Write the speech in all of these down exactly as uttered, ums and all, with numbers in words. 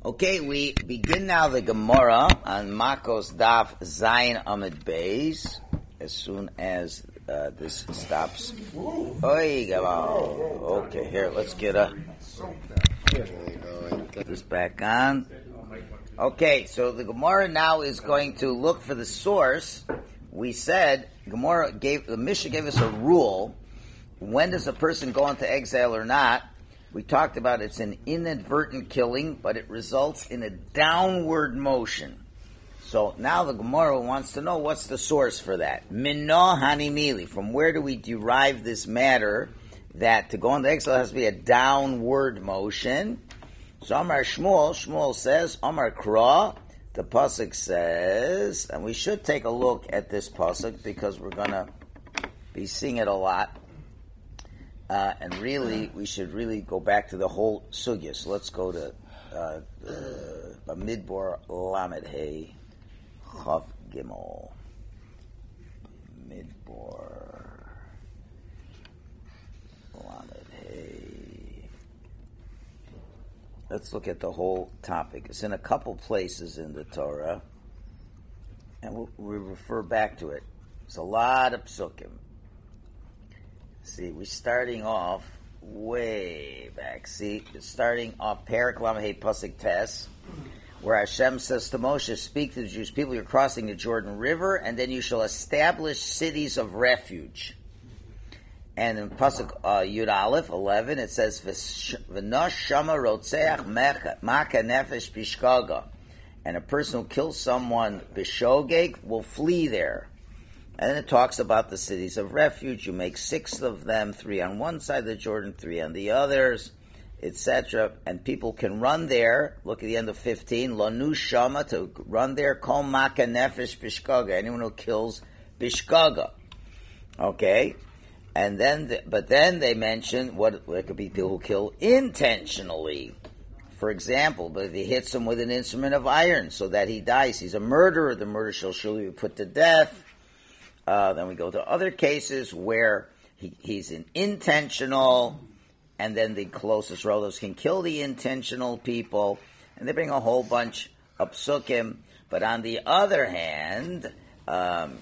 Okay, we begin now the Gemara on Makos Daf Zayin Amid Beis. As soon as uh, this stops. Oy, okay, here, let's get a get this back on. Okay, so the Gemara now is going to look for the source. We said Gemara gave the Mishnah gave us a rule. When does a person go into exile or not? We talked about it's an inadvertent killing, but it results in a downward motion. So now the Gemara wants to know what's the source for that. Minno hanimili. From where do we derive this matter that to go into exile has to be a downward motion? So Amar Shmuel, Shmuel says, Amar Kra, the pasuk says, and we should take a look at this pasuk because we're going to be seeing it a lot. Uh, and really, we should really go back to the whole sugya. So let's go to uh, uh, Midbar Lamed Hey Chav Gimel. Midbar Lamed Hey. Let's look at the whole topic. It's in a couple places in the Torah, and we'll, we'll refer back to it. It's a lot of psukim. See, we're starting off way back. See, starting off Parak Lamahei Pasuk Tes, where Hashem says to Moshe, speak to the Jewish people, you're crossing the Jordan River, and then you shall establish cities of refuge. And in Pasuk uh, Yud Aleph, eleven, it says, V'nosh shama rotzeach maka nefesh bishkaga. And a person who kills someone bishogeg will flee there. And then it talks about the cities of refuge. You make six of them, three on one side of the Jordan, three on the others, et cetera. And people can run there. Look at the end of fifteen. Lanu shama, to run there. Kol maka nefesh bishkaga. Anyone who kills bishkaga. Okay? And then, the, but then they mention what there could be people who kill intentionally. For example, but if he hits him with an instrument of iron so that he dies, he's a murderer. The murderer shall surely be put to death. Uh, then we go to other cases where he, he's an intentional, and then the closest relatives can kill the intentional people, and they bring a whole bunch of psukim. But on the other hand, um,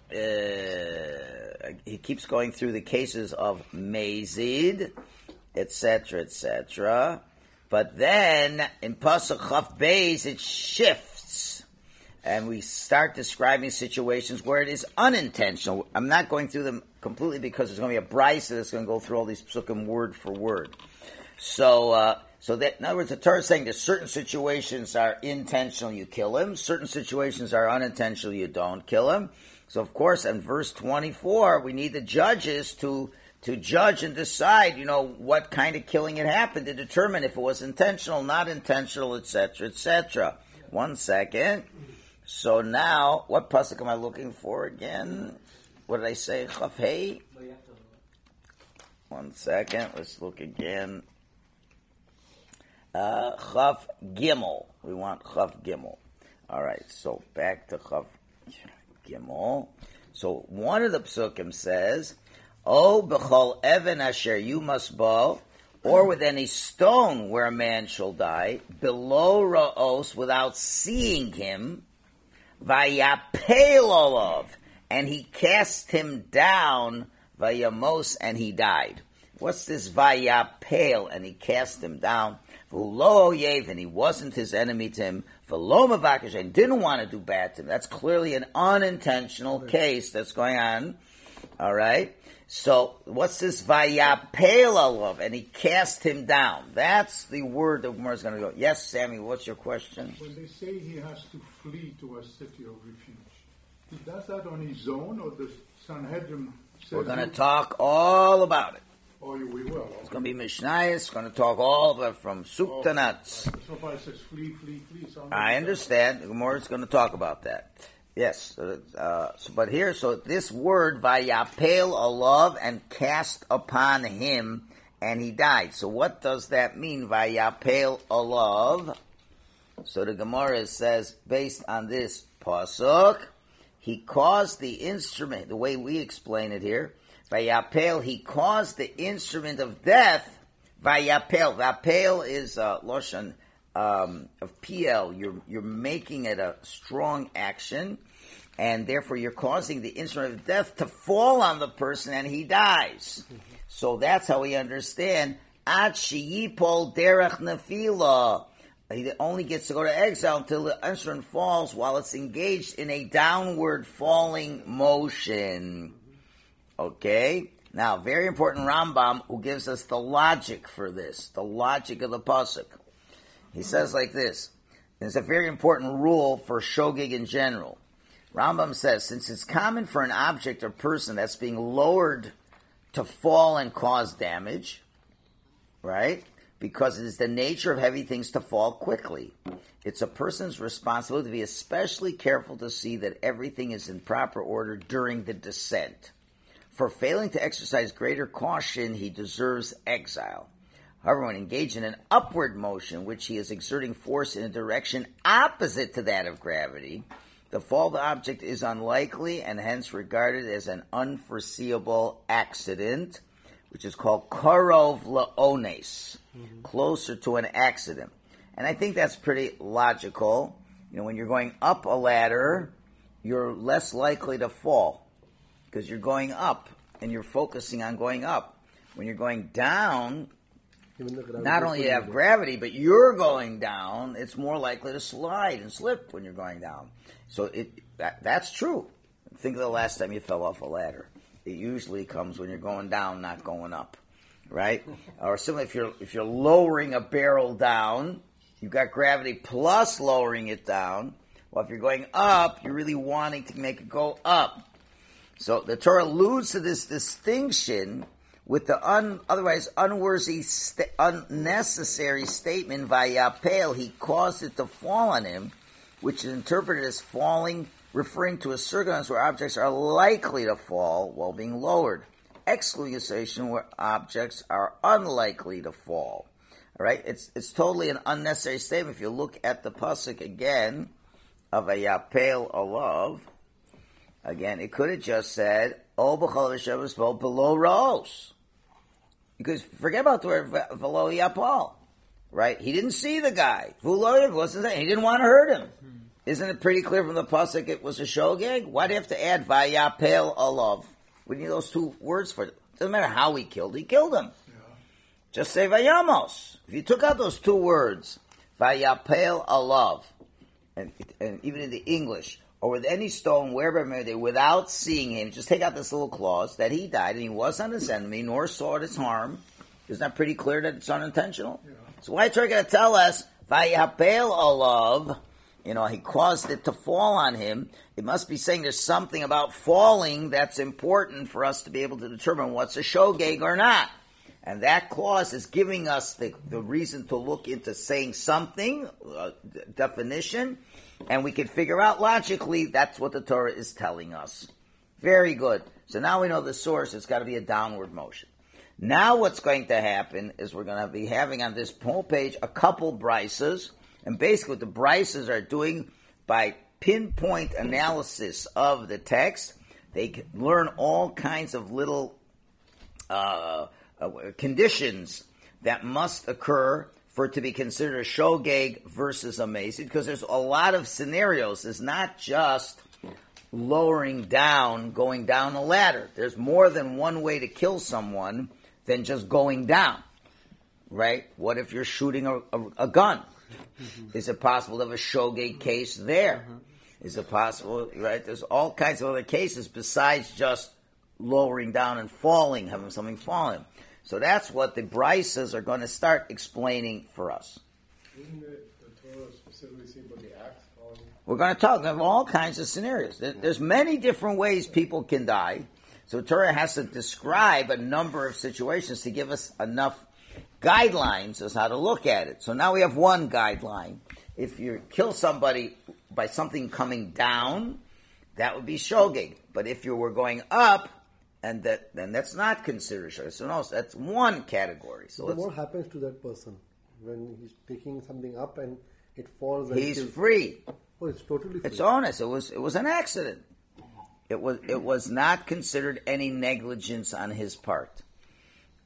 uh, he keeps going through the cases of Mazid, et cetera, et cetera. But then in Pasuk Chaf Beis it shifts. And we start describing situations where it is unintentional. I'm not going through them completely because there's going to be a brisa that's going to go through all these psukim word for word. So, uh, so that in other words, the Torah is saying that certain situations are intentional, you kill him. Certain situations are unintentional, you don't kill him. So, of course, in verse twenty-four, we need the judges to to judge and decide, you know, what kind of killing had happened to determine if it was intentional, not intentional, et cetera, et cetera. One second. So now, what pasuk am I looking for again? What did I say? Chaf Hey? One second, let's look again. Uh, Chaf Gimel. We want Chaf Gimel. All right, so back to Chaf Gimel. So one of the psukim says, O b'chol even asher you must bow, or with any stone where a man shall die, below ra'os, without seeing him, Vayapel olav, and he cast him down, Vayamos, and he died. What's this Vayapel, and he cast him down? V'lo oyev, and he wasn't his enemy to him. V'lo mavakesh, and didn't want to do bad to him. That's clearly an unintentional case that's going on. All right? So, what's this Vayapel olav, and he cast him down? That's the word that Gemara is going to go. Yes, Sammy, what's your question? When they say he has to flee to a city of refuge, he does that on his own, or the Sanhedrin says... We're going to talk all about it. Oh, we will. Okay. It's going to be Mishnayos. It's going to talk all of it from soup oh, to nuts. So far it says flee, flee, flee. So I understand. The Gemara is going to talk about that. Yes, uh, so, but here, so this word, Vayapel olav, and cast upon him, and he died. So what does that mean, Vayapel olav? So the Gemara says, based on this pasuk, he caused the instrument, the way we explain it here, Vayapel, he caused the instrument of death, Vayapel. Vapel is uh, Loshan um, of P L, you're you're making it a strong action, and therefore you're causing the instrument of death to fall on the person, and he dies. Mm-hmm. So that's how we understand Ad sheyipol derech nefila. He only gets to go to exile until the instrument falls while it's engaged in a downward falling motion. Okay? Now, very important Rambam who gives us the logic for this, the logic of the pasuk. He says like this, and it's a very important rule for shogeg in general. Rambam says, since it's common for an object or person that's being lowered to fall and cause damage, right? Because it is the nature of heavy things to fall quickly. It's a person's responsibility to be especially careful to see that everything is in proper order during the descent. For failing to exercise greater caution, he deserves exile. However, when engaged in an upward motion, which he is exerting force in a direction opposite to that of gravity, the fall of the object is unlikely and hence regarded as an unforeseeable accident, which is called karov la'ones, mm-hmm. closer to an accident. And I think that's pretty logical. You know, when you're going up a ladder, you're less likely to fall because you're going up and you're focusing on going up. When you're going down, not only you have gravity, but you're going down, it's more likely to slide and slip when you're going down. So it that, that's true. Think of the last time you fell off a ladder. It usually comes when you're going down, not going up, right? Or similarly, if you're if you're lowering a barrel down, you've got gravity plus lowering it down. Well, if you're going up, you're really wanting to make it go up. So the Torah alludes to this distinction with the un, otherwise unworthy, st- unnecessary statement, Vayapel, he caused it to fall on him, which is interpreted as falling, referring to a circumstance where objects are likely to fall while being lowered, excluding a situation where objects are unlikely to fall. All right, it's it's totally an unnecessary statement. If you look at the pasuk again of Vayapel alav, again, it could have just said, "O b'chol v'shavas fall below Rose." Because forget about the word v'lo yapal, right? He didn't see the guy. V'lo wasn't there. He didn't want to hurt him. Hmm. Isn't it pretty clear from the pasuk it was a shogeg? Why do you have to add vayapel alav? We need those two words for it. Doesn't matter how he killed. He killed him. Yeah. Just say vayamos. If you took out those two words, vayapel alav, and, and even in the English, or with any stone, wherever they, without seeing him, just take out this little clause that he died and he was not his enemy, nor sought his harm. Isn't that pretty clear that it's unintentional? Yeah. So why are you going to tell us, Vayapel alav, you know, he caused it to fall on him? It must be saying there's something about falling that's important for us to be able to determine what's a shogeg or not. And that clause is giving us the, the reason to look into saying something, uh, d- definition, and we can figure out logically that's what the Torah is telling us. Very good. So now we know the source. It's got to be a downward motion. Now what's going to happen is we're going to be having on this whole page a couple brises. And basically what the brises are doing by pinpoint analysis of the text, they can learn all kinds of little uh, uh, conditions that must occur for it to be considered a shogeg versus a mason, because there's a lot of scenarios. It's not just lowering down, going down a ladder. There's more than one way to kill someone than just going down, right? What if you're shooting a, a, a gun? Mm-hmm. Is it possible to have a shogeg case there? Mm-hmm. Is it possible, right? There's all kinds of other cases besides just lowering down and falling, having something falling. So that's what the brises are going to start explaining for us. Isn't it the Torah specifically say about the axe falling? We're going to talk about all kinds of scenarios. There's many different ways people can die. So Torah has to describe a number of situations to give us enough guidelines as how to look at it. So now we have one guideline. If you kill somebody by something coming down, that would be shogeg. But if you were going up, and that then that's not considered shogeg. So no, that's one category. So what happens to that person when he's picking something up and it falls? He's free. Oh, it's totally free. It's honest. It was it was an accident. It was it was not considered any negligence on his part.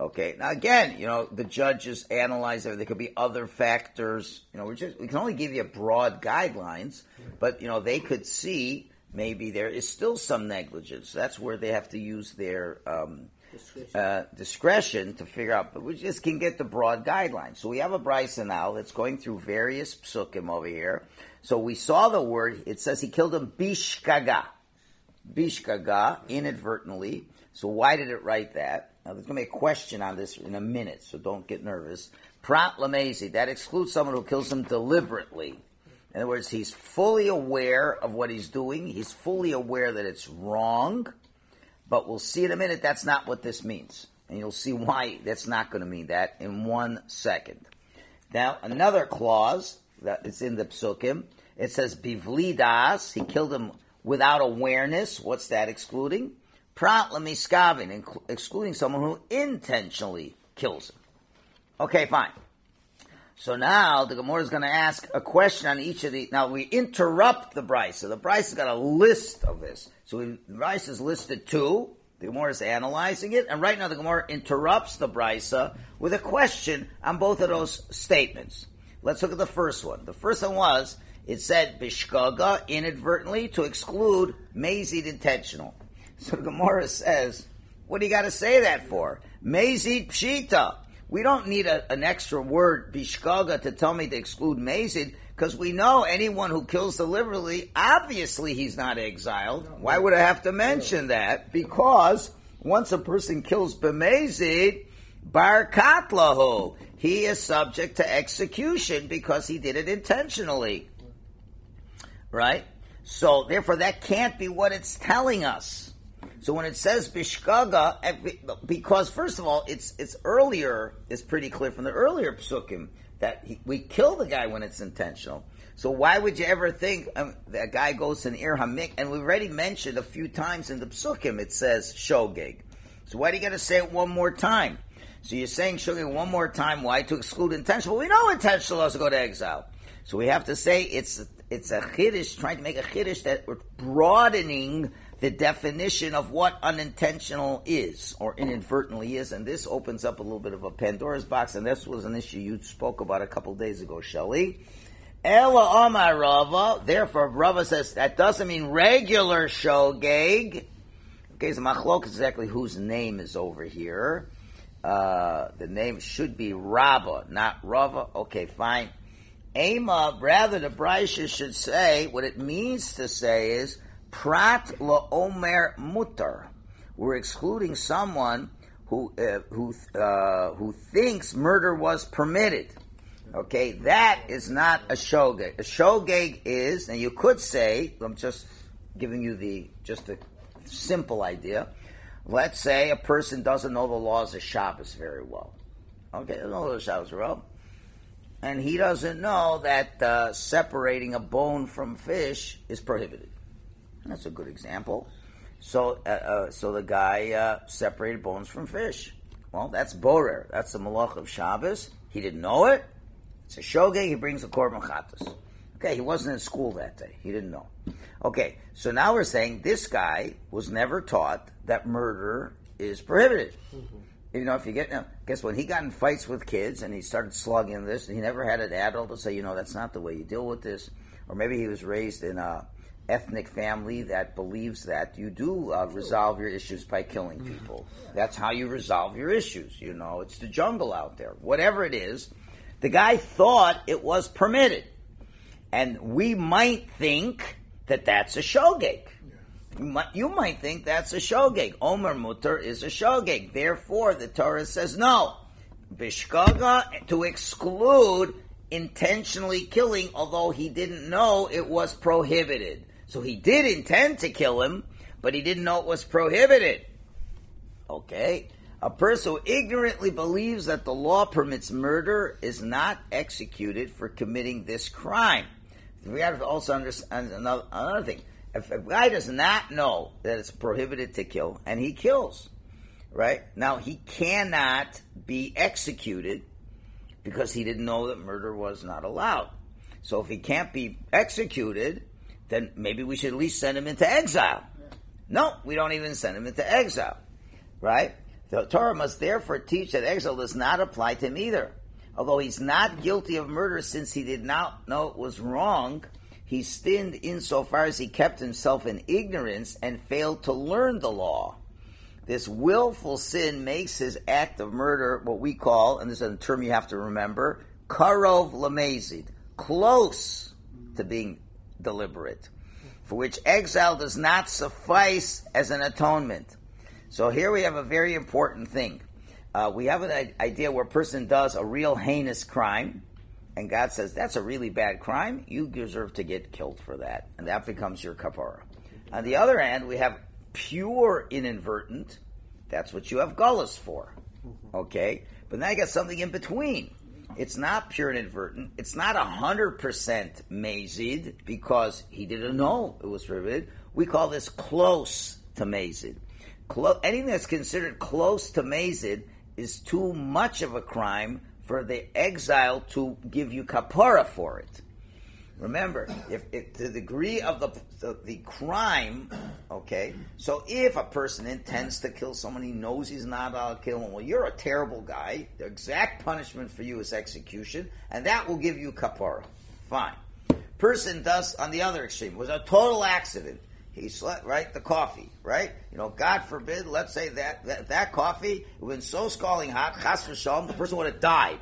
Okay. Now again, you know, the judges analyze it. There could be other factors. You know, we just we can only give you broad guidelines, but you know, they could see maybe there is still some negligence. That's where they have to use their um, discretion. Uh, discretion to figure out. But we just can get the broad guidelines. So we have a brisa now that's going through various psukim over here. So we saw the word. It says he killed him bishkaga, bishkaga, inadvertently. So why did it write that? Now, there's going to be a question on this in a minute, so don't get nervous. Prat lamezi, that excludes someone who kills him deliberately. In other words, he's fully aware of what he's doing. He's fully aware that it's wrong. But we'll see in a minute that's not what this means. And you'll see why that's not going to mean that in one second. Now, another clause that is in the psukim, it says, bivli das, he killed him without awareness. What's that excluding? Prat lamiskavin, excluding someone who intentionally kills him. Okay, fine. So now the Gemara is going to ask a question on each of these. Now we interrupt the brisa. The brisa has got a list of this. So we, the brisa is listed two. The Gemara is analyzing it, and right now the Gemara interrupts the brisa with a question on both of those statements. Let's look at the first one. The first one was, it said bishkaga, inadvertently, to exclude mazid, intentional. So the Gemara says, what do you got to say that for? Mazid pshita. We don't need a, an extra word, bishkaga, to tell me to exclude mazid, because we know anyone who kills deliberately, obviously he's not exiled. Why would I have to mention that? Because once a person kills b'mazid, bar katlahu, he is subject to execution because he did it intentionally. Right? So therefore that can't be what it's telling us. So when it says bishkaga, because first of all, it's it's earlier, it's pretty clear from the earlier psukim that he, we kill the guy when it's intentional. So why would you ever think um, that guy goes to an ir hamik? And we've already mentioned a few times in the psukim it says shogeg. So why do you got to say it one more time? So you're saying shogeg one more time. Why? To exclude intentional. Well, we know intentional doesn't go to exile. So we have to say it's it's a chiddush, trying to make a chiddush that we're broadening the definition of what unintentional is, or inadvertently is, and this opens up a little bit of a Pandora's box, and this was an issue you spoke about a couple days ago, Shelley. Ela Amar Rava, therefore Rava says that doesn't mean regular shogeg. Okay, so machlok is exactly whose name is over here. Uh, the name should be Rabba, not Rava. Okay, fine. Ema, rather the Braisha should say, what it means to say is, Prat la omer mutar. We're excluding someone who uh, who uh, who thinks murder was permitted. Okay, that is not a shogeg. A shogeg is, and you could say, I'm just giving you the just a simple idea. Let's say a person doesn't know the laws of Shabbos very well. Okay, doesn't know the laws of Shabbos very well, and he doesn't know that uh, separating a bone from fish is prohibited. That's a good example. So, uh, uh, so the guy uh, separated bones from fish. Well, that's borer. That's the malach of Shabbos. He didn't know it. It's a shogeg. He brings the korban chatas. Okay, he wasn't in school that day. He didn't know. Okay, so now we're saying this guy was never taught that murder is prohibited. Mm-hmm. You know, if you get, you know, guess what? He got in fights with kids and he started slugging this, and he never had an adult to say, you know, that's not the way you deal with this. Or maybe he was raised in a ethnic family that believes that you do uh, resolve your issues by killing people. That's how you resolve your issues. You know, it's the jungle out there. Whatever it is, the guy thought it was permitted. And we might think that that's a shogeg. You might, you might think that's a shogeg. Omer mutar is a shogeg. Therefore, the Torah says no. Bishkaga, to exclude intentionally killing, although he didn't know it was prohibited. So he did intend to kill him, but he didn't know it was prohibited. Okay? A person who ignorantly believes that the law permits murder is not executed for committing this crime. We have to also understand another, another thing. If a guy does not know that it's prohibited to kill, and he kills, right? Now, he cannot be executed because he didn't know that murder was not allowed. So if he can't be executed, then maybe we should at least send him into exile. No, we don't even send him into exile, right? The Torah must therefore teach that exile does not apply to him either. Although he's not guilty of murder since he did not know it was wrong, he sinned insofar as he kept himself in ignorance and failed to learn the law. This willful sin makes his act of murder what we call, and this is a term you have to remember, karov lamezid, close to being deliberate, for which exile does not suffice as an atonement. So here we have a very important thing. Uh, we have an idea where a person does a real heinous crime, and God says, that's a really bad crime, you deserve to get killed for that, and that becomes your kapara. On the other hand, we have pure inadvertent, that's what you have gullus for, okay? But now you got something in between. It's not pure inadvertent, it's not one hundred percent mazid, because he didn't know it was prohibited. We call this close to mazid. Clo- anything that's considered close to mazid is too much of a crime for the exile to give you kapara for it. Remember, if, if to the degree of the, the the crime, okay, so if a person intends to kill someone, he knows he's not allowed to kill him, well, you're a terrible guy, the exact punishment for you is execution, and that will give you kapara. Fine. Person does, on the other extreme, was a total accident. He slept, right, the coffee, right? You know, God forbid, let's say that that, that coffee, it was so scalding hot, chas v'shalom, the person would have died.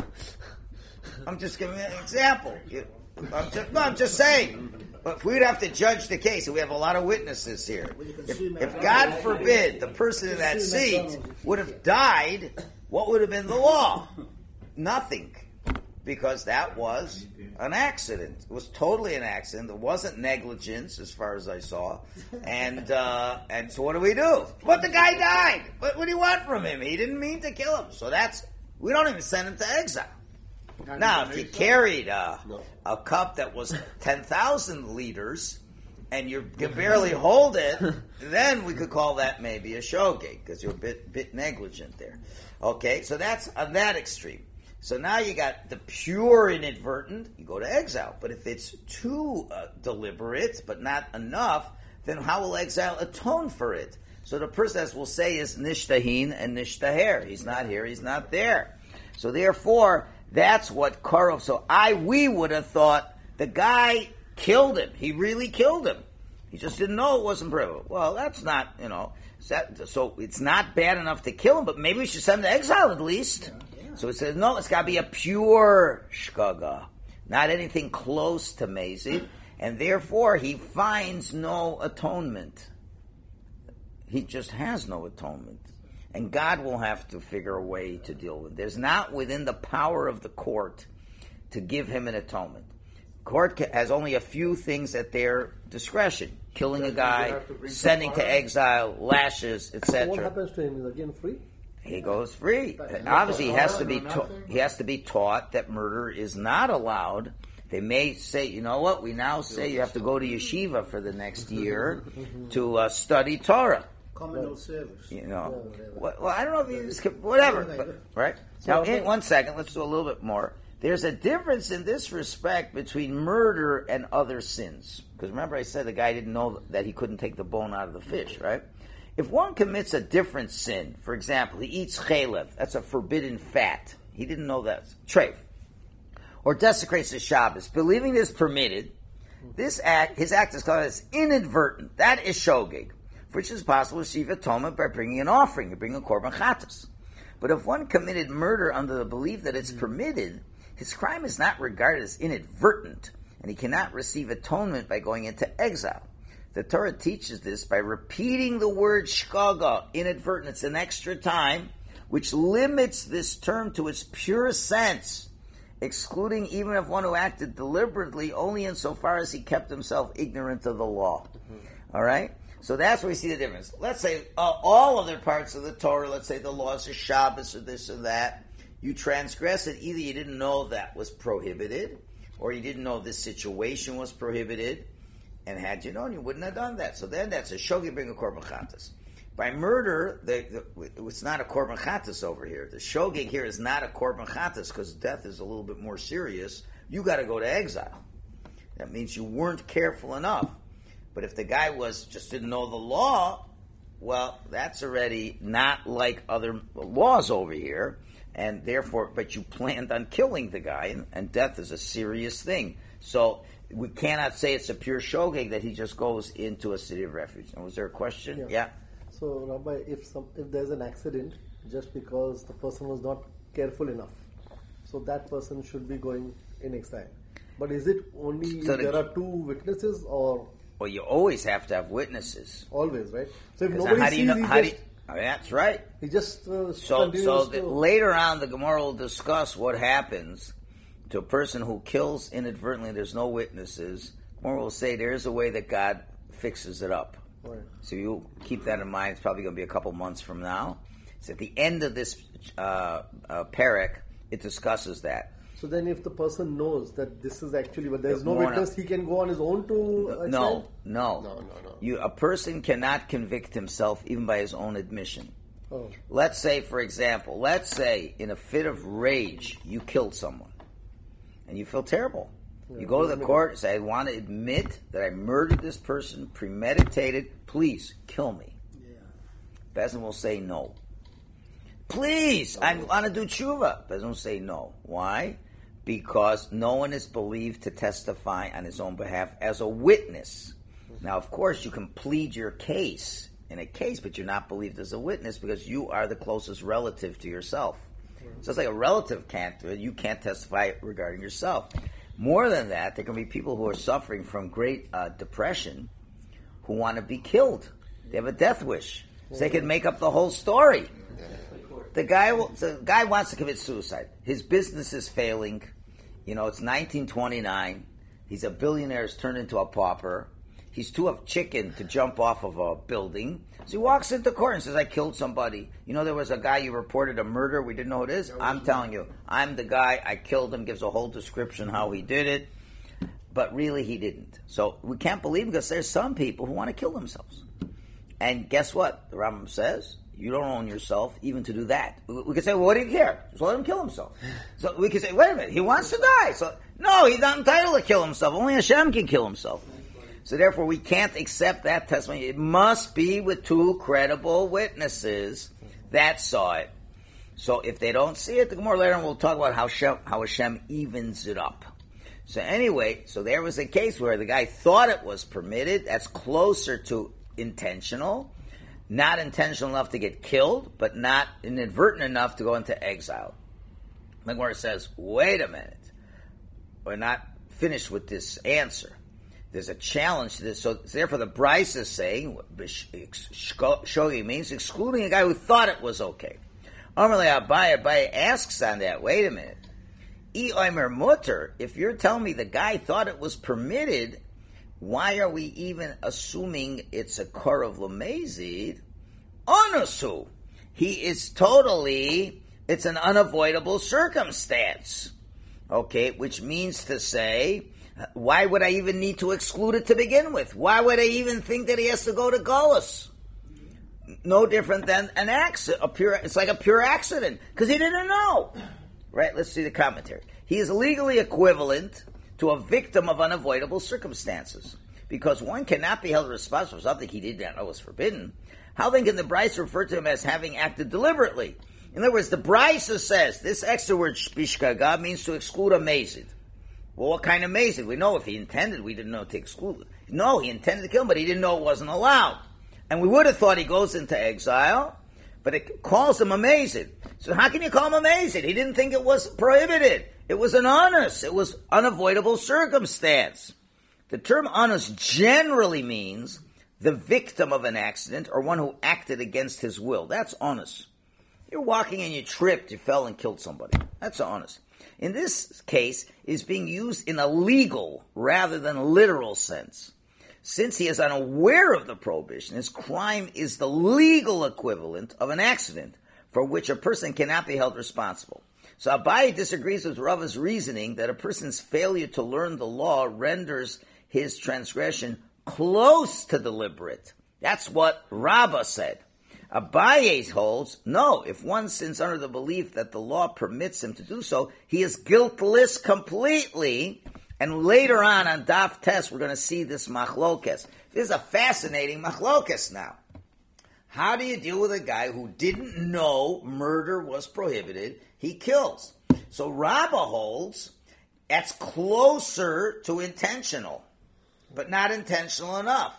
I'm just giving you an example. You, I'm just, no, I'm just saying. But if we'd have to judge the case, and we have a lot of witnesses here, if, if God forbid the person in that seat would have died, what would have been the law? Nothing. Because that was an accident. It was totally an accident. It wasn't negligence, as far as I saw. And uh, and so what do we do? But the guy died. What, what do you want from him? He didn't mean to kill him. So that's, we don't even send him to exile. Now, if you carried a, a cup that was ten thousand liters and you can barely hold it, then we could call that maybe a shogeg, because you're a bit, bit negligent there. Okay, so that's on that extreme. So now you got the pure inadvertent, you go to exile. But if it's too uh, deliberate, but not enough, then how will exile atone for it? So the person, as we'll say, is nishtahin and nishtaher. He's not here, he's not there. So therefore, that's what karov. So I, we would have thought the guy killed him. He really killed him. He just didn't know it wasn't prohibited. Well, that's not, you know, so it's not bad enough to kill him, but maybe we should send him to exile at least. Yeah. So it says, no, it's got to be a pure shkaga, not anything close to mazid, and therefore he finds no atonement. He just has no atonement. And God will have to figure a way to deal with it. There's not within the power of the court to give him an atonement. Court has only a few things at their discretion. Killing a guy, sending to exile, lashes, et cetera. What happens to him? Is again free? He goes free. Obviously, he has to be ta- he has to be taught that murder is not allowed. They may say, you know what? We now say you have to go to yeshiva for the next year to uh, study Torah. Communal service. You know, well, well, I don't know if you just whatever, but, right? Now, in one second, let's do a little bit more. There's a difference in this respect between murder and other sins. Because remember, I said the guy didn't know that he couldn't take the bone out of the fish, right? If one commits a different sin, for example, he eats chalev, that's a forbidden fat. He didn't know that. Treif. Or desecrates the Shabbos, believing this permitted, this act, his act is called as inadvertent. That is shogeg, which is possible to receive atonement by bringing an offering, to bring a korban chatas. But if one committed murder under the belief that it's permitted, his crime is not regarded as inadvertent, and he cannot receive atonement by going into exile. The Torah teaches this by repeating the word shkaga, inadvertence, an extra time, which limits this term to its pure sense, excluding even if one who acted deliberately only insofar as he kept himself ignorant of the law. Mm-hmm. All right? So that's where we see the difference. Let's say uh, all other parts of the Torah, let's say the laws of Shabbos or this or that, you transgress it, either you didn't know that was prohibited, or you didn't know this situation was prohibited, and had you known, you wouldn't have done that. So then that's a shogeg, bring a korban chatas. By murder, the, the, it's not a korban chatas over here. The shogeg here is not a korban chatas because death is a little bit more serious. You got to go to exile. That means you weren't careful enough. But if the guy was just didn't know the law, Well, that's already not like other laws over here, and therefore, but you planned on killing the guy, and, and death is a serious thing. So we cannot say it's a pure shogeg that he just goes into a city of refuge. And was there a question? Yeah. yeah. So, Rabbi, if some if there's an accident just because the person was not careful enough, so that person should be going in exile. But is it only So if the- there are two witnesses or Well, you always have to have witnesses. always, right? So if 'Cause nobody how do you sees, know? he How do just, you, I mean, that's right. he just uh, So, continues so to... that later on, the Gemara will discuss what happens to a person who kills inadvertently. There's no witnesses. Gemara will say there is a way that God fixes it up. Right. So you keep that in mind. It's probably going to be a couple months from now. It's at the end of this uh, uh, parak. It discusses that. So then if the person knows that this is actually, but there's The no more- witness, he can go on his own to exile? No, no, No, no, no. You, a person cannot convict himself even by his own admission. Oh. Let's say, for example, let's say in a fit of rage you killed someone, and you feel terrible. You go to the court and say, I want to admit that I murdered this person, premeditated, please kill me. Bezin will say no. Please, I want to do tshuva. Bezin will say no. Why? Because no one is believed to testify on his own behalf as a witness. Now, of course, you can plead your case in a case, but you're not believed as a witness because you are the closest relative to yourself. So it's like a relative can't do it. You can't testify regarding yourself. More than that, there can be people who are suffering from great uh, depression who want to be killed. They have a death wish. So they can make up the whole story. The guy, will, the guy wants to commit suicide. His business is failing. You know, it's nineteen twenty-nine. He's a billionaire, he's turned into a pauper. He's too of chicken to jump off of a building. So he walks into court and says, I killed somebody. You know, there was a guy you reported a murder. We didn't know who it is. I'm telling you, I'm the guy. I killed him. Gives a whole description how he did it. But really, he didn't. So we can't believe because there's some people who want to kill themselves. And guess what? The Rambam says, you don't own yourself even to do that. We, we could say, well, what do you care? Just let him kill himself. So we could say, wait a minute, he wants to die. So no, he's not entitled to kill himself. Only Hashem can kill himself. So therefore, we can't accept that testimony. It must be with two credible witnesses that saw it. So if they don't see it, the Gemara later on we'll talk about how Hashem, how Hashem evens it up. So anyway, so there was a case where the guy thought it was permitted. That's closer to intentional. Not intentional enough to get killed, but not inadvertent enough to go into exile. The Gemara says, wait a minute. We're not finished with this answer. There's a challenge to this. So therefore the Bryce is saying, shogi means excluding a guy who thought it was okay. Amarle Abaye, Abaye asks on that, wait a minute. I omer mutter, if you're telling me the guy thought it was permitted, why are we even assuming it's a karav lamezid? Onusu. He is totally, it's an unavoidable circumstance. Okay, which means to say, why would I even need to exclude it to begin with? Why would I even think that he has to go to Golos? No different than an accident. A pure, it's like a pure accident because he didn't know. Right? Let's see the commentary. He is legally equivalent to a victim of unavoidable circumstances because one cannot be held responsible for something he did not know was forbidden. How then can the Bryce refer to him as having acted deliberately? In other words, the Bryce says this extra word shpishkaga means to exclude a mazid. Well, what kind of mazid? We know if he intended, we didn't know to exclude it. No, he intended to kill him, but he didn't know it wasn't allowed. And we would have thought he goes into exile, but it calls him a mazid. So how can you call him a mazid? He didn't think it was prohibited. It was an honest. It was unavoidable circumstance. The term honest generally means the victim of an accident or one who acted against his will. That's honest. You're walking and you tripped, you fell and killed somebody. That's honest. In this case, it is being used in a legal rather than literal sense. Since he is unaware of the prohibition, his crime is the legal equivalent of an accident for which a person cannot be held responsible. So Abaye disagrees with Rava's reasoning that a person's failure to learn the law renders his transgression close to deliberate. That's what Rava said. Abaye holds, no, if one sins under the belief that the law permits him to do so, he is guiltless completely. And later on, on Daf Tes, we're going to see this machlokes. This is a fascinating machlokes now. How do you deal with a guy who didn't know murder was prohibited? He kills. So Rabbah holds that's closer to intentional, but not intentional enough.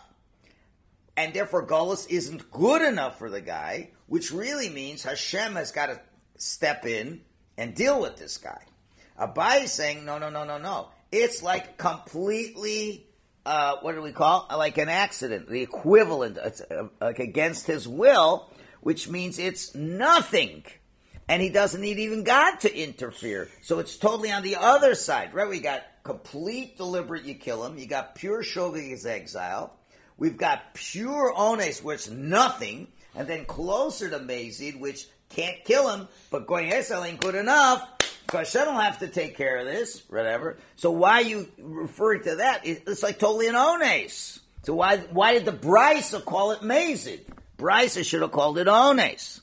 And therefore, Golus isn't good enough for the guy, which really means Hashem has got to step in and deal with this guy. Abai is saying, no, no, no, no, no. It's like completely, uh, what do we call it? Like an accident, the equivalent. It's uh, like against his will, which means it's nothing. And he doesn't need even God to interfere. So it's totally on the other side, right? We got complete deliberate, you kill him. You got pure shogeg as exile. We've got pure ones, which nothing. And then closer to Mazid, which can't kill him, but going Esel ain't good enough. So Hashem will have to take care of this, whatever. So why are you referring to that? It's like totally an ones. So why why did the Brisa call it Mazid? Brisa should have called it ones.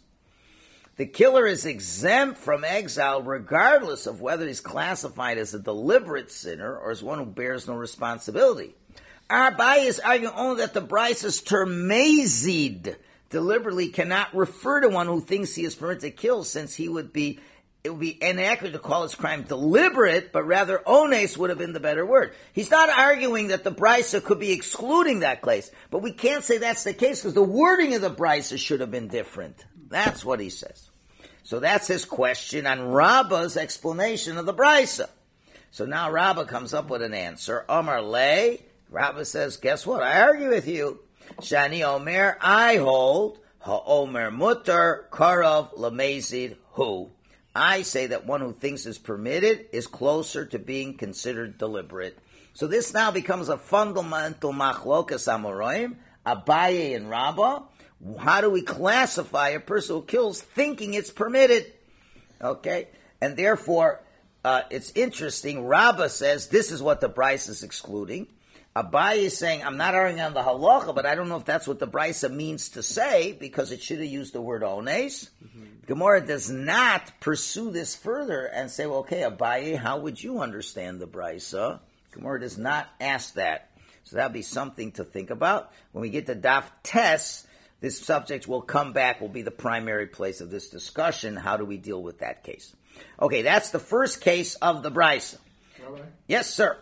The killer is exempt from exile regardless of whether he's classified as a deliberate sinner or as one who bears no responsibility. Our Abai is arguing only that the Brisa's term Mazid deliberately cannot refer to one who thinks he is permitted to kill, since he would be it would be inaccurate to call his crime deliberate, but rather ones would have been the better word. He's not arguing that the Brisa could be excluding that case, but we can't say that's the case because the wording of the Brisa should have been different. That's what he says. So that's his question on Rabbah's explanation of the Brisa. So now Rabbah comes up with an answer. Omar Le, Rabbah says, guess what? I argue with you. Shani Omer, I hold, Ha-Omer Mutter, Karov Lamezid Hu. I say that one who thinks is permitted is closer to being considered deliberate. So this now becomes a fundamental machlokas amoraim, Abaye and Rabbah. How do we classify a person who kills thinking it's permitted? Okay? And therefore, uh, it's interesting. Rabbah says this is what the Brisa is excluding. Abai is saying, I'm not arguing on the halacha, but I don't know if that's what the Brisa means to say, because it should have used the word ones. Mm-hmm. Gemara does not pursue this further and say, well, okay, Abai, how would you understand the Brisa? Gemara does not ask that. So that'll be something to think about. When we get to Daf Tes, this subject will come back, will be the primary place of this discussion. How do we deal with that case? Okay, that's the first case of the Brisa. Rabbi? Yes, sir.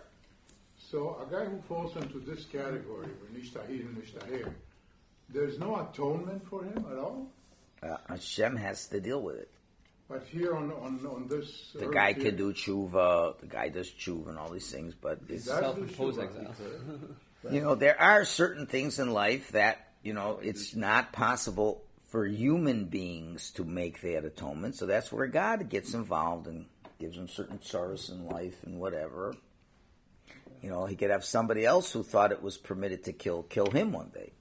So a guy who falls into this category, nishtahir and nishtahir, there's no atonement for him at all? Uh, Hashem has to deal with it. But here on on, on this... The earth guy here, can do tshuva, the guy does tshuva and all these things, but it's... does do Self-imposed tshuva. exile. You know, there are certain things in life that, you know, it's not possible for human beings to make that atonement, so that's where God gets involved and gives him certain sorrows in life and whatever. You know, he could have somebody else who thought it was permitted to kill, kill him one day.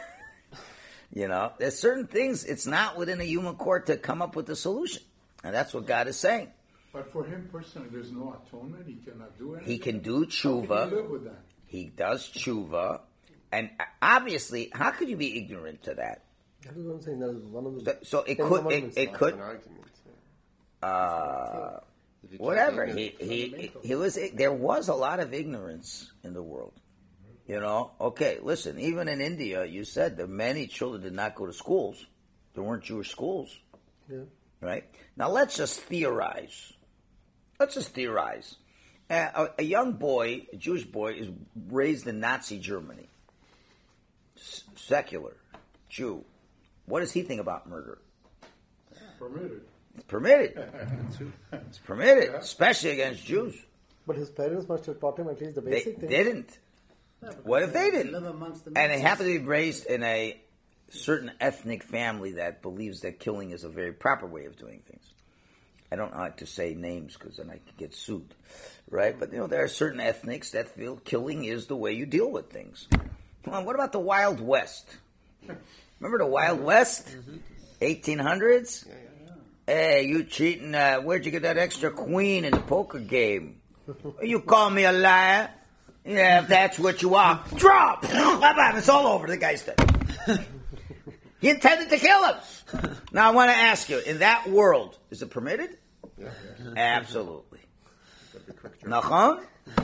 You know, there's certain things, it's not within a human court to come up with a solution. And that's what God is saying. But for him personally, there's no atonement? He cannot do anything? He can do How tshuva. can he live with that? He does tshuva. And obviously, how could you be ignorant to that? That is what I'm saying. That is one of the. So, so it Ten could, it, Commandments. it could, An argument. uh, If you whatever. can't He, make it he, he was, there was a lot of ignorance in the world. You know, okay, listen, even in India, you said that many children did not go to schools. There weren't Jewish schools, Yeah. right? Now let's just theorize. Let's just theorize. A, a, a young boy, a Jewish boy, is raised in Nazi Germany. S- secular, Jew. What does he think about murder? Permitted. It's permitted. It's permitted, especially against Jews. But his parents must have taught him at least the They basic things. didn't. What if they didn't? Live amongst the And it Muslims. happened to be raised in a certain ethnic family that believes that killing is a very proper way of doing things. I don't like to say names because then I could get sued, right? But you know, there are certain ethnics that feel killing is the way you deal with things. Well, what about the Wild West? Remember the Wild West? eighteen hundreds? Hey, you cheating, uh, where'd you get that extra queen in the poker game? You call me a liar? Yeah, if that's what you are. Drop! It's all over. The guy's dead. He intended to kill him. Now I want to ask you, in that world, is it permitted? Yeah, yeah. Absolutely. Gotta be quick, Joe. Nachon?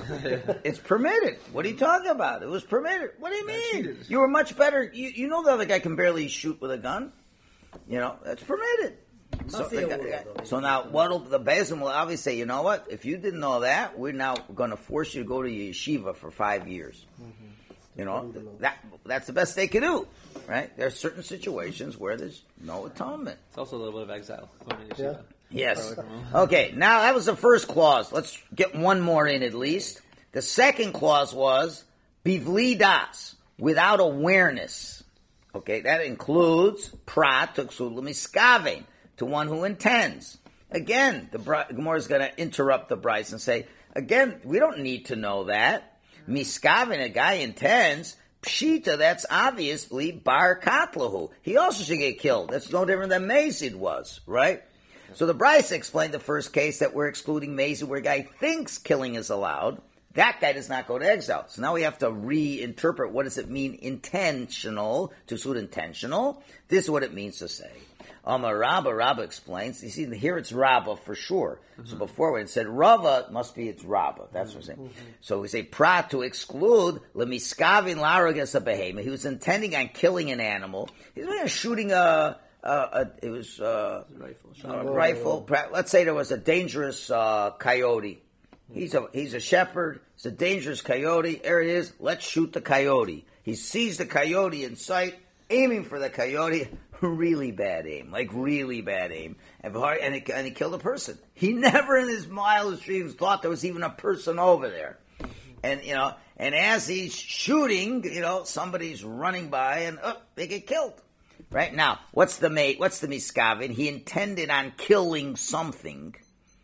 It's permitted. What are you talking about? It was permitted. What do you mean? You were much better. You, you know the other guy can barely shoot with a gun. You know, that's permitted. So, the guy- so now, what'll the Bezim will obviously say? You know what? If you didn't know that, we're now going to force you to go to yeshiva for five years. Mm-hmm. You know, that that's the best they can do, right? There are certain situations where there's no atonement. It's also a little bit of exile. Going to Yeah. yeshiva. Yes. Okay, now that was the first clause. Let's get one more in at least. The second clause was bivli das, without awareness. Okay, that includes prat to miskavein, to one who intends. Again, the Gemara is going to interrupt the Bryce and say, again, we don't need to know that. Miskavein, a guy intends. Pshita, that's obviously bar katlahu. He also should get killed. That's no different than Mazid was, right? So the Bryce explained the first case that we're excluding Mazid, where a guy thinks killing is allowed. That guy does not go to exile. So now we have to reinterpret what does it mean intentional, to exclude intentional. This is what it means to say. Amar Rabba, Rabba explains. You see, here it's Rabba for sure. Mm-hmm. So before when it said Rava, it must be it's Rabba. That's mm-hmm. what we're saying. Mm-hmm. So we say prat to exclude lemiskavin laragas a behemoth. He was intending on killing an animal. He was shooting a. Uh, a, it was uh, Rifle. a rifle. Let's say there was a dangerous uh, coyote. He's a he's a shepherd. It's a dangerous coyote. There it is. Let's shoot the coyote. He sees the coyote in sight, aiming for the coyote. Really bad aim, like really bad aim, and and he, and he killed a person. He never in his wildest dreams thought there was even a person over there. And you know, and as he's shooting, you know, somebody's running by, and oh, they get killed. Right now, what's the mate? What's the miskavin? He intended on killing something,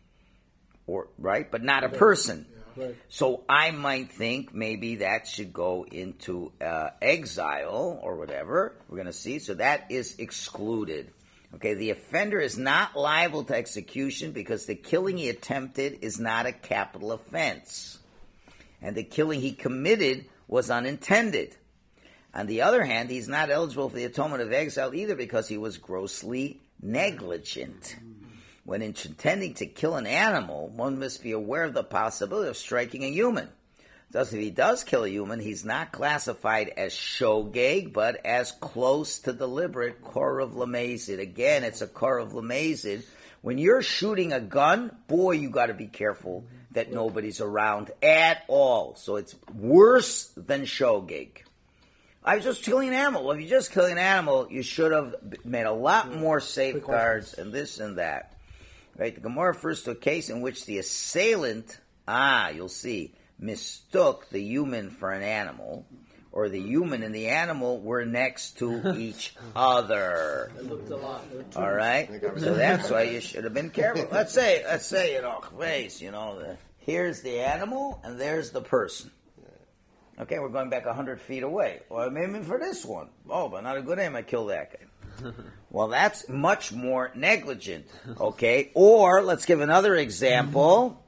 or right, but not a person. Yeah, right. So I might think maybe that should go into uh, exile or whatever. We're going to see. So that is excluded. Okay, the offender is not liable to execution because the killing he attempted is not a capital offense, and the killing he committed was unintended. On the other hand, he's not eligible for the atonement of exile either because he was grossly negligent. When intending to kill an animal, one must be aware of the possibility of striking a human. Thus, if he does kill a human, he's not classified as shogeg, but as close to deliberate korov lamezid. Again, it's a korov lamezid. When you're shooting a gun, boy, you got to be careful that nobody's around at all. So it's worse than shogeg. I was just killing an animal. Well, if you're just killing an animal, you should have made a lot more safeguards and this and that. Right? The Gemara refers to a case in which the assailant, ah, you'll see, mistook the human for an animal, or the human and the animal were next to each other. It looked a lot. All right? So that's why you should have been careful. Let's say, let's say, you know, face, you know, the, here's the animal and there's the person. Okay, we're going back one hundred feet away. Well, I'm aiming for this one. Oh, but not a good aim. I killed that guy. Well, that's much more negligent. Okay, or let's give another example.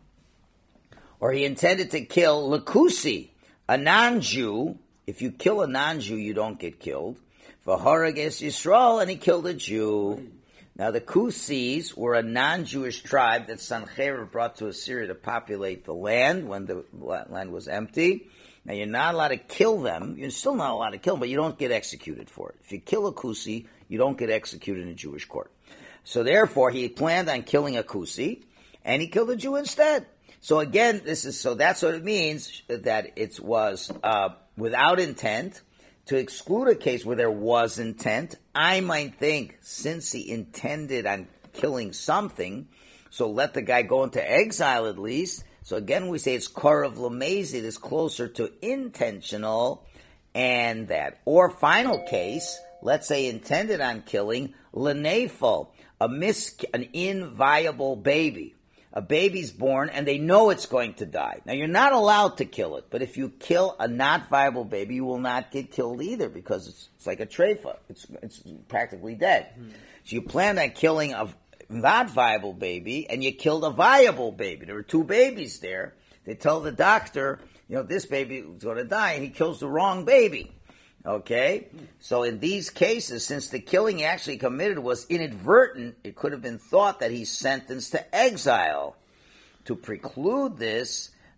Or he intended to kill Lakusi, a non-Jew. If you kill a non-Jew, you don't get killed. V'harages Yisrael, and he killed a Jew. Now, the Kusis were a non-Jewish tribe that Sancheiriv brought to Assyria to populate the land when the land was empty. Now, you're not allowed to kill them. You're still not allowed to kill them, but you don't get executed for it. If you kill a Kusi, you don't get executed in a Jewish court. So, therefore, he planned on killing a Kusi, and he killed a Jew instead. So, again, this is so that's what it means, that it was uh, without intent. To exclude a case where there was intent, I might think, since he intended on killing something, so let the guy go into exile at least. So again, we say it's korov lamezid, is closer to intentional, and that. Or final case, let's say intended on killing, lenefel, a mis, an inviable baby. A baby's born, and they know it's going to die. Now, you're not allowed to kill it, but if you kill a not viable baby, you will not get killed either, because it's, it's like a treifa. It's, it's practically dead. Mm-hmm. So you planned on killing a not viable baby, and you killed a viable baby. There were two babies there. They tell the doctor, you know, this baby is going to die, and he kills the wrong baby. Okay? So in these cases, since the killing he actually committed was inadvertent, it could have been thought that he's sentenced to exile. To preclude this,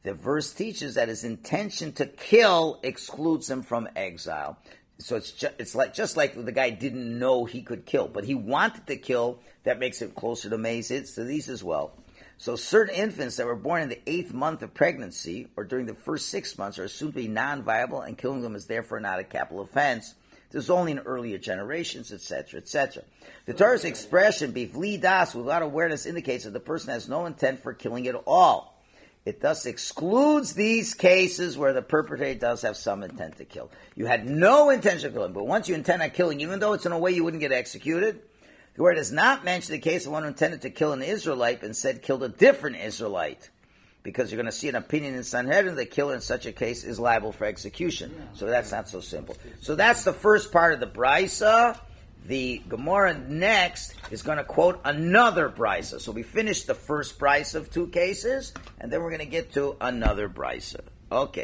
The verse teaches that his intention to kill excludes him from exile. So it's ju- it's like just like the guy didn't know he could kill, but he wanted to kill. That makes it closer to Mazid, to these as well. So certain infants that were born in the eighth month of pregnancy or during the first six months are assumed to be non-viable, and killing them is therefore not a capital offense. This is only in earlier generations, et cetera, et cetera. The Torah's expression, bifli das, without awareness, indicates that the person has no intent for killing at all. It thus excludes these cases where the perpetrator does have some intent to kill. You had no intention of killing, but once you intend on killing, even though it's in a way you wouldn't get executed, the word does not mention the case of one who intended to kill an Israelite and instead killed a different Israelite. Because you're going to see an opinion in Sanhedrin, the killer in such a case is liable for execution. So that's not so simple. So that's the first part of the Brisa. The Gemara next is going to quote another Brisa. So we finished the first Brisa of two cases, and then we're going to get to another Brisa. Okay.